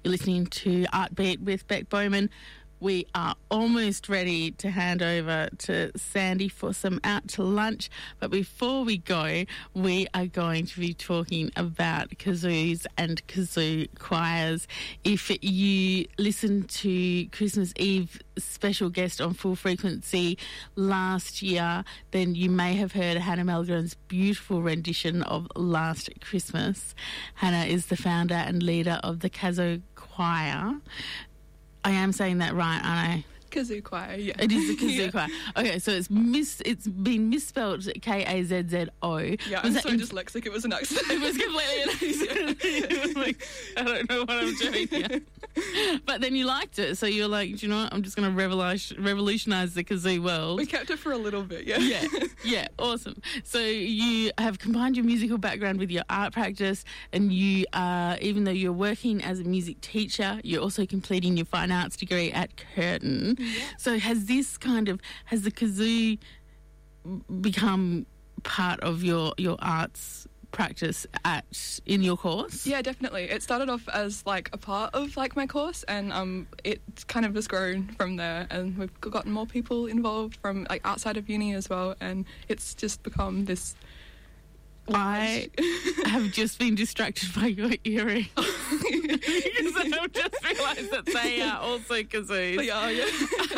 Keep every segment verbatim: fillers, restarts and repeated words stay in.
You're listening to Artbeat with Beck Bowman. We are almost ready to hand over to Sandy for some out to lunch. But before we go, we are going to be talking about kazoos and kazoo choirs. If you listened to Christmas Eve special guest on Full Frequency last year, then you may have heard Hannah Malgren's beautiful rendition of Last Christmas. Hannah is the founder and leader of the Kazoo Choir. I am saying that right, aren't I? Kazoo choir, yeah. It is the kazoo yeah. choir. Okay, so it's mis it's been misspelled K A Z Z O. Yeah, was I'm so in- dyslexic, it was an accident. It was completely an accident. It was like, I don't know what I'm doing here. But then you liked it, so you're like, do you know what? I'm just going to revolution, revolutionise the kazoo world. We kept it for a little bit, yeah. Yeah, yeah, awesome. So you have combined your musical background with your art practice, and you are, even though you're working as a music teacher, you're also completing your fine arts degree at Curtin. Yeah. So has this kind of, has the kazoo become part of your, your arts practice at in your course? Yeah, definitely. It started off as like a part of like my course, and um, it's kind of just grown from there, and we've gotten more people involved from like outside of uni as well, and it's just become this. I have just been distracted by your earrings because I've just realised that they are also kazoos. They are, yeah.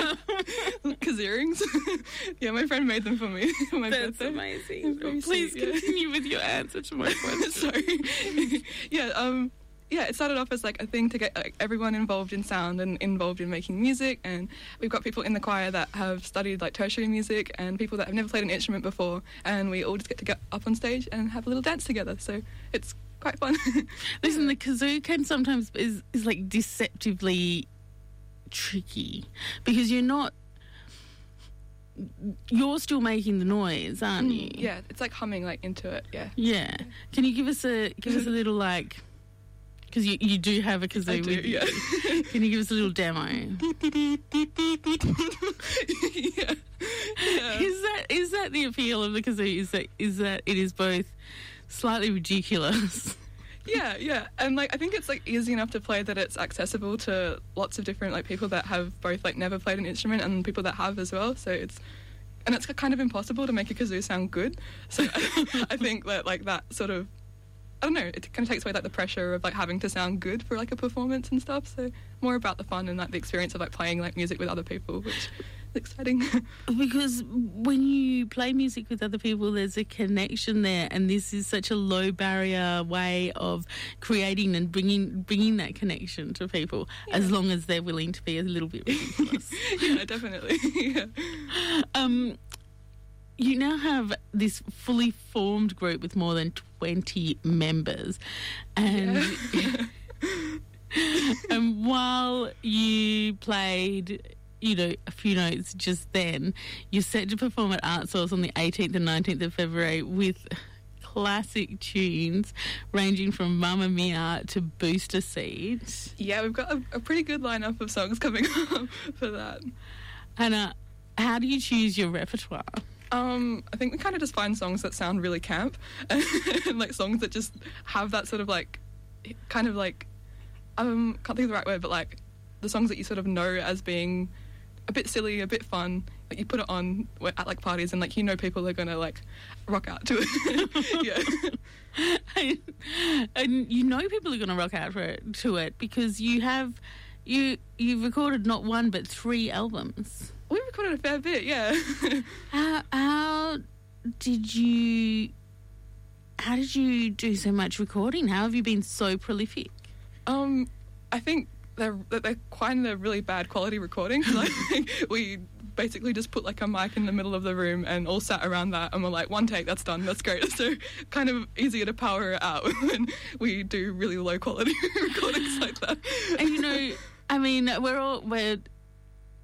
Kazoo earrings. Yeah, my friend made them for me for my That's birthday. amazing. Very Please sweet, yeah. continue with your answer to my question. Sorry. yeah, um, yeah, it started off as like a thing to get like, everyone involved in sound and involved in making music, and we've got people in the choir that have studied like tertiary music and people that have never played an instrument before, and we all just get to get up on stage and have a little dance together, so it's quite fun. Listen, the kazoo can sometimes is, is like deceptively tricky because you're not you're still making the noise, aren't Mm, you? yeah, it's like humming like into it, yeah. Yeah. Can you give us a give us a little like, because you, you do have a kazoo I do, with you. yeah. Can you give us a little demo? yeah. yeah. Is that is that the appeal of the kazoo? Is that is that it is both slightly ridiculous? Yeah, yeah, and like I think it's like easy enough to play that it's accessible to lots of different like people that have both like never played an instrument and people that have as well. So it's and it's kind of impossible to make a kazoo sound good. So I think that like that sort of I don't know, it kind of takes away like the pressure of like having to sound good for like a performance and stuff. So more about the fun and like the experience of like playing like music with other people, which is exciting. Because when you play music with other people, there's a connection there, and this is such a low barrier way of creating and bringing bringing that connection to people, yeah. As long as they're willing to be a little bit ridiculous. Yeah, definitely. Yeah. Um, you now have this fully formed group with more than twenty members, and yeah. and while you played, you know, a few notes just then, you're set to perform at Art Source on the eighteenth and nineteenth of February with classic tunes ranging from Mamma Mia to Booster Seed. Yeah, we've got a, a pretty good lineup of songs coming up for that. Hannah, how do you choose your repertoire? Um, I think we kind of just find songs that sound really camp and like songs that just have that sort of like kind of like um can't think of the right word, but like the songs that you sort of know as being a bit silly, a bit fun. Like you put it on at like parties and like you know people are gonna like rock out to it. Yeah. and, and you know people are gonna rock out for it, to it because you have you you've recorded not one but three albums. We recorded a fair bit, yeah. how how did you how did you do so much recording? How have you been so prolific? Um, I think they're they're kind of really bad quality recordings. Like we basically just put like a mic in the middle of the room and all sat around that and we're like, one take, that's done, that's great. So kind of easier to power it out when we do really low quality recordings like that. And you know, I mean, we're all we're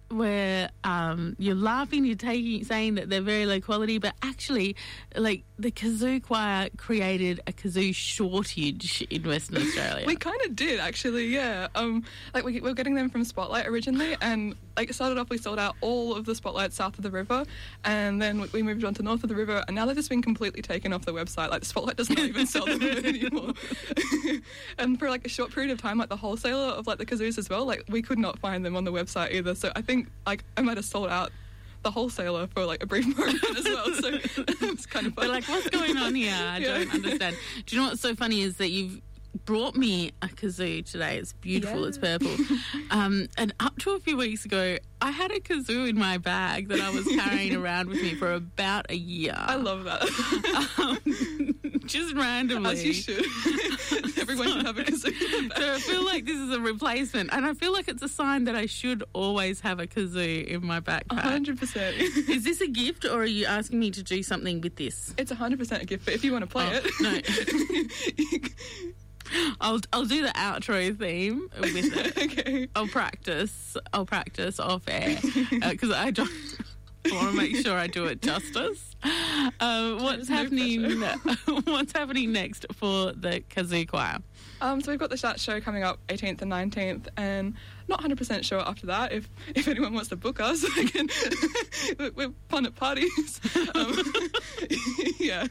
where um, you're laughing, you're taking, saying that they're very low quality, but actually, like, the kazoo choir created a kazoo shortage in Western Australia. We kind of did, actually, yeah. Um, like, we, we were getting them from Spotlight originally, and, like, it started off, we sold out all of the Spotlights south of the river, and then we moved on to north of the river, and now they've just been completely taken off the website. Like, the Spotlight does not even sell them anymore. And for, like, a short period of time, like, the wholesaler of, like, the kazoos as well, like, we could not find them on the website either. So I think, like, I might have sold out the wholesaler for, like, a brief moment as well. So it's kind of fun. They're like, what's going on here? I Yeah. don't understand. Do you know what's so funny is that you've brought me a kazoo today. It's beautiful. Yeah. It's purple. Um, and up to a few weeks ago, I had a kazoo in my bag that I was carrying around with me for about a year. I love that. Um, just randomly. As you should. Everyone should have a kazoo. So I feel like this is a replacement, and I feel like it's a sign that I should always have a kazoo in my backpack. one hundred percent. Is this a gift, or are you asking me to do something with this? It's one hundred percent a gift, but if you want to play Oh, it... no. I'll I'll do the outro theme with it. Okay. I'll practice. I'll practice off air because I don't. I want to make sure I do it justice. Uh, what's no happening? What's happening next for the kazoo choir? Um, so we've got the Shat show coming up eighteenth and nineteenth, and not one hundred percent sure after that. If if anyone wants to book us, I can, we're fun at parties. Um, yeah.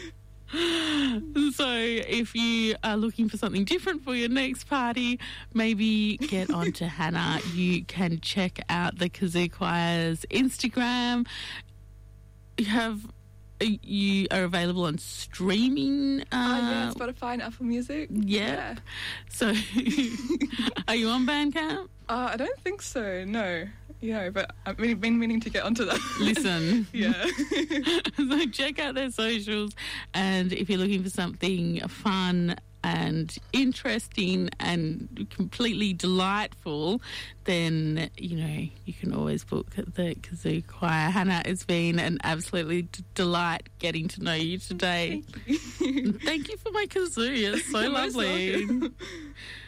So if you are looking for something different for your next party, maybe get on to Hannah. You can check out the Kazoo Choir's Instagram. You have you are available on streaming. Uh, Uh, yeah, Spotify and Apple Music. yeah. Yeah. So are you on Bandcamp? Uh, I don't think so, no. Yeah, but I've been, been meaning to get onto that. Listen. Yeah. So check out their socials, and if you're looking for something fun and interesting and completely delightful, then, you know, you can always book the Kazoo Choir. Hannah, it's been an absolutely d- delight getting to know you today. Thank you. Thank you for my kazoo. It's so You're most lovely. welcome.